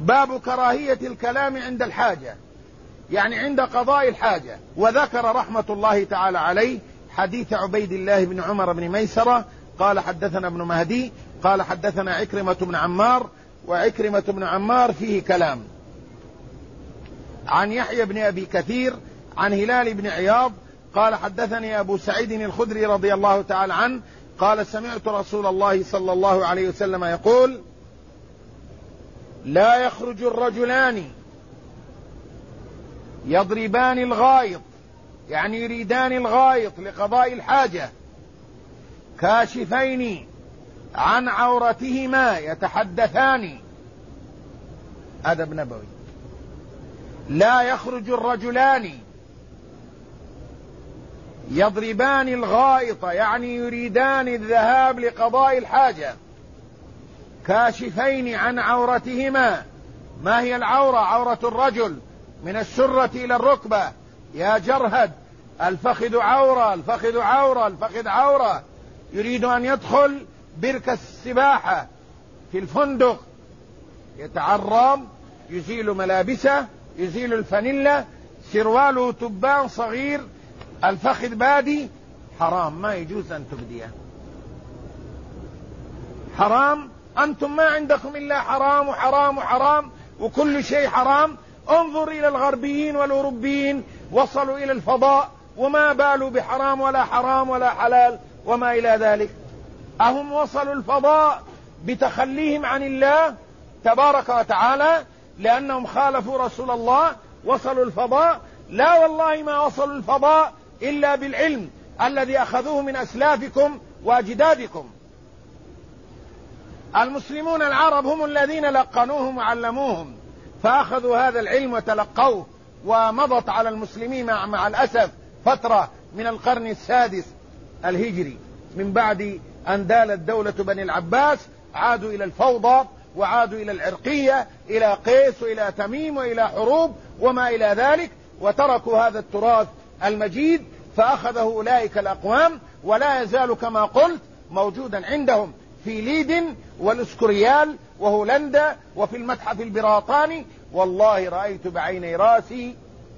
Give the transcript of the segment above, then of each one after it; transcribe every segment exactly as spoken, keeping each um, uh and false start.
باب كراهية الكلام عند الحاجة، يعني عند قضاء الحاجة. وذكر رحمة الله تعالى عليه حديث عبيد الله بن عمر بن ميسرة قال حدثنا ابن مهدي قال حدثنا عكرمة بن عمار، وعكرمة بن عمار فيه كلام، عن يحيى بن أبي كثير عن هلال بن عياض قال حدثني أبو سعيد الخدري رضي الله تعالى عنه قال سمعت رسول الله صلى الله عليه وسلم يقول: لا يخرج الرجلان يضربان الغائط، يعني يريدان الغائط لقضاء الحاجة، كاشفين عن عورتهما يتحدثان. أدب نبوي. لا يخرج الرجلان يضربان الغائط، يعني يريدان الذهاب لقضاء الحاجة، كاشفين عن عورتهما. ما هي العورة؟ عورة الرجل من السرة إلى الركبة يا جرهد، الفخذ عورة، الفخذ عورة، الفخذ عورة. يريد أن يدخل بركة السباحة في الفندق، يتعرم، يزيل ملابسه، يزيل الفانيلا، سرواله تبان صغير، الفخذ بادي، حرام، ما يجوز أن تبديه، حرام. أنتم ما عندكم إلا حرام وحرام وحرام وكل شيء حرام. انظر إلى الغربيين والأوروبيين، وصلوا إلى الفضاء وما بالوا بحرام ولا حرام ولا حلال وما إلى ذلك. أهم وصلوا الفضاء بتخليهم عن الله تبارك وتعالى لأنهم خالفوا رسول الله، وصلوا الفضاء؟ لا والله ما وصلوا الفضاء إلا بالعلم الذي أخذوه من أسلافكم وأجدادكم. المسلمون العرب هم الذين لقنوهم وعلموهم، فأخذوا هذا العلم وتلقوه، ومضت على المسلمين مع, مع الأسف فترة من القرن السادس الهجري من بعد أن دالت دولة بني العباس، عادوا إلى الفوضى وعادوا إلى العرقية، إلى قيس وإلى تميم وإلى حروب وما إلى ذلك، وتركوا هذا التراث المجيد، فأخذه أولئك الأقوام، ولا يزال كما قلت موجودا عندهم في ليدن والإسكوريال وهولندا وفي المتحف البريطاني. والله رأيت بعيني راسي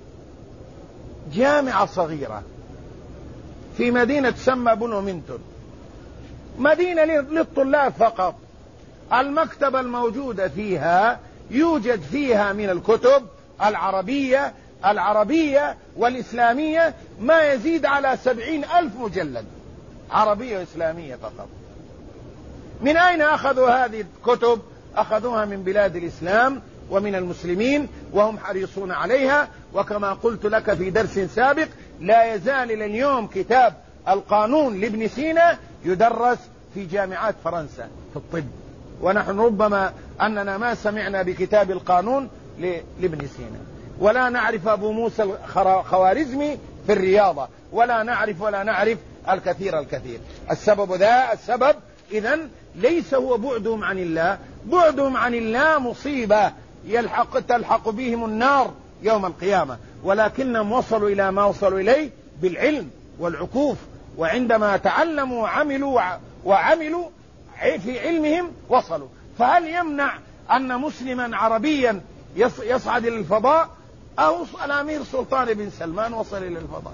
جامعة صغيرة في مدينة تسمى بونومنتون، مدينة للطلاب فقط. المكتبة الموجودة فيها يوجد فيها من الكتب العربية العربية والإسلامية ما يزيد على سبعين ألف مجلد، عربية وإسلامية فقط. من أين أخذوا هذه الكتب؟ أخذوها من بلاد الإسلام ومن المسلمين، وهم حريصون عليها. وكما قلت لك في درس سابق، لا يزال إلى اليوم كتاب القانون لابن سينا يدرس في جامعات فرنسا في الطب، ونحن ربما أننا ما سمعنا بكتاب القانون لابن سينا، ولا نعرف أبو موسى الخوارزمي في الرياضة، ولا نعرف ولا نعرف الكثير الكثير. السبب ذا السبب إذن ليس هو بعدهم عن الله، بعدهم عن الله مصيبة يلحق تلحق بهم النار يوم القيامة، ولكنهم وصلوا إلى ما وصلوا إليه بالعلم والعكوف، وعندما تعلموا وعملوا وعملوا في علمهم وصلوا. فهل يمنع أن مسلما عربيا يصعد إلى الفضاء؟ أو الأمير سلطان بن سلمان وصل إلى الفضاء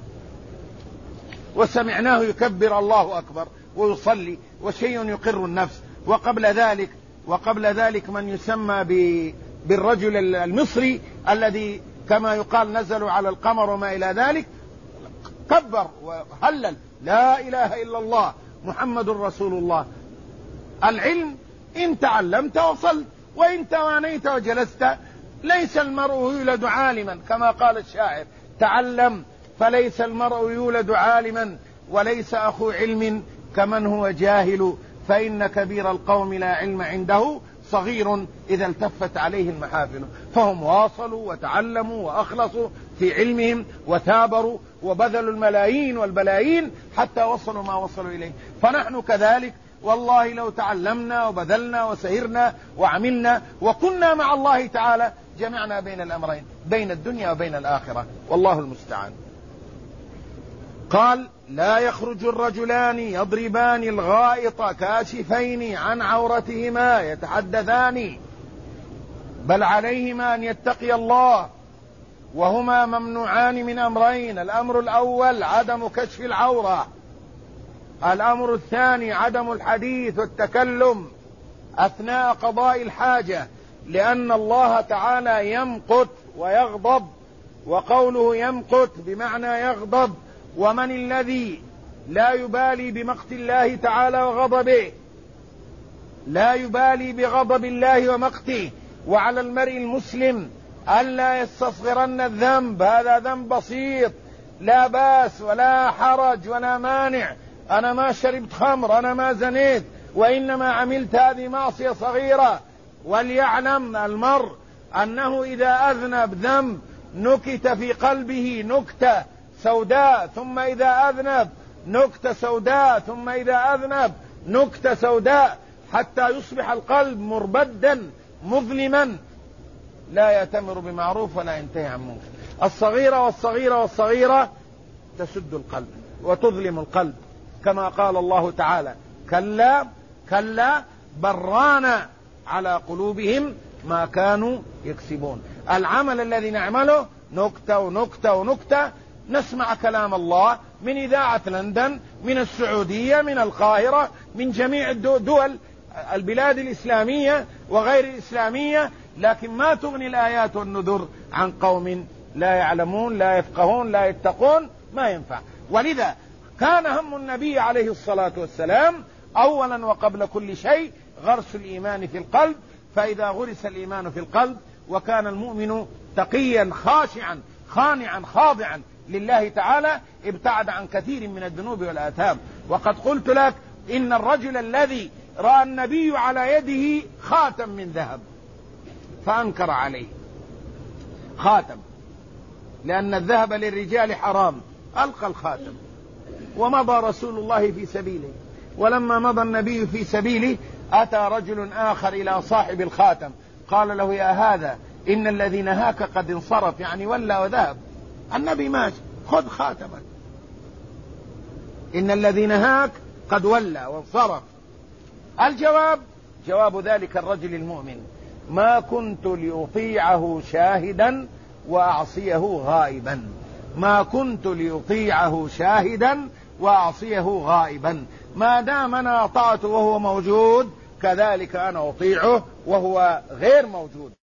وسمعناه يكبر الله أكبر ويصلي، وشيء يقر النفس. وقبل ذلك وقبل ذلك من يسمى بالرجل المصري الذي كما يقال نزلوا على القمر وما إلى ذلك، كبر وهلل لا إله إلا الله محمد رسول الله. العلم إن تعلمت وصلت، وإن توانيت وجلست. ليس المرء يولد عالما كما قال الشاعر، تعلم فليس المرء يولد عالما، وليس أخو علم كمن هو جاهل، فإن كبير القوم لا علم عنده، صغير إذا التفت عليه المحافل. فهم واصلوا وتعلموا وأخلصوا في علمهم وثابروا وبذلوا الملايين والبلايين حتى وصلوا ما وصلوا إليه. فنحن كذلك والله لو تعلمنا وبذلنا وسهرنا وعملنا وكنا مع الله تعالى جمعنا بين الأمرين، بين الدنيا وبين الآخرة، والله المستعان. قال: لا يخرج الرجلان يضربان الغائط كاشفين عن عورتهما يتحدثان. بل عليهما أن يتقي الله، وهما ممنوعان من أمرين: الأمر الأول عدم كشف العورة، الأمر الثاني عدم الحديث والتكلم أثناء قضاء الحاجة، لأن الله تعالى يمقت ويغضب، وقوله يمقت بمعنى يغضب. ومن الذي لا يبالي بمقت الله تعالى وغضبه؟ لا يبالي بغضب الله ومقته. وعلى المرء المسلم ألا يستصغرن الذنب، هذا ذنب بسيط لا باس ولا حرج ولا مانع، أنا ما شربت خمر، أنا ما زنيت، وإنما عملت هذه معصية صغيرة. وليعلم المرء أنه إذا أذنب ذنب نكت في قلبه نكتة سوداء، ثم إذا أذنب نكتة سوداء، ثم إذا أذنب نكتة سوداء، حتى يصبح القلب مربدا مظلما لا يأتمر بمعروف ولا ينتهي عن منكر. الصغيرة والصغيرة والصغيرة تسد القلب وتظلم القلب، كما قال الله تعالى: كلا كلا بران على قلوبهم ما كانوا يكسبون. العمل الذي نعمله نكتة ونكتة ونكتة. نسمع كلام الله من إذاعة لندن، من السعودية، من القاهرة، من جميع دول البلاد الإسلامية وغير الإسلامية، لكن ما تغني الآيات والنذر عن قوم لا يعلمون لا يفقهون لا يتقون، ما ينفع. ولذا كان هم النبي عليه الصلاة والسلام أولا وقبل كل شيء غرس الإيمان في القلب، فإذا غرس الإيمان في القلب وكان المؤمن تقيا خاشعا خانعا خاضعا لله تعالى ابتعد عن كثير من الذنوب والآثام. وقد قلت لك إن الرجل الذي رأى النبي على يده خاتم من ذهب فأنكر عليه، خاتم، لأن الذهب للرجال حرام، ألقى الخاتم ومضى رسول الله في سبيله. ولما مضى النبي في سبيله أتى رجل آخر إلى صاحب الخاتم قال له: يا هذا إن الذي نهاك قد انصرف، يعني ولى وذهب، النبي ماشي، خذ خاتمك، إن الذي نهاك قد ولى وانصرف. الجواب جواب ذلك الرجل المؤمن: ما كنت لأطيعه شاهدا وأعصيه غائبا، ما كنت لأطيعه شاهدا وأعصيه غائبا، ما دام أنا أطعته وهو موجود كذلك أنا أطيعه وهو غير موجود.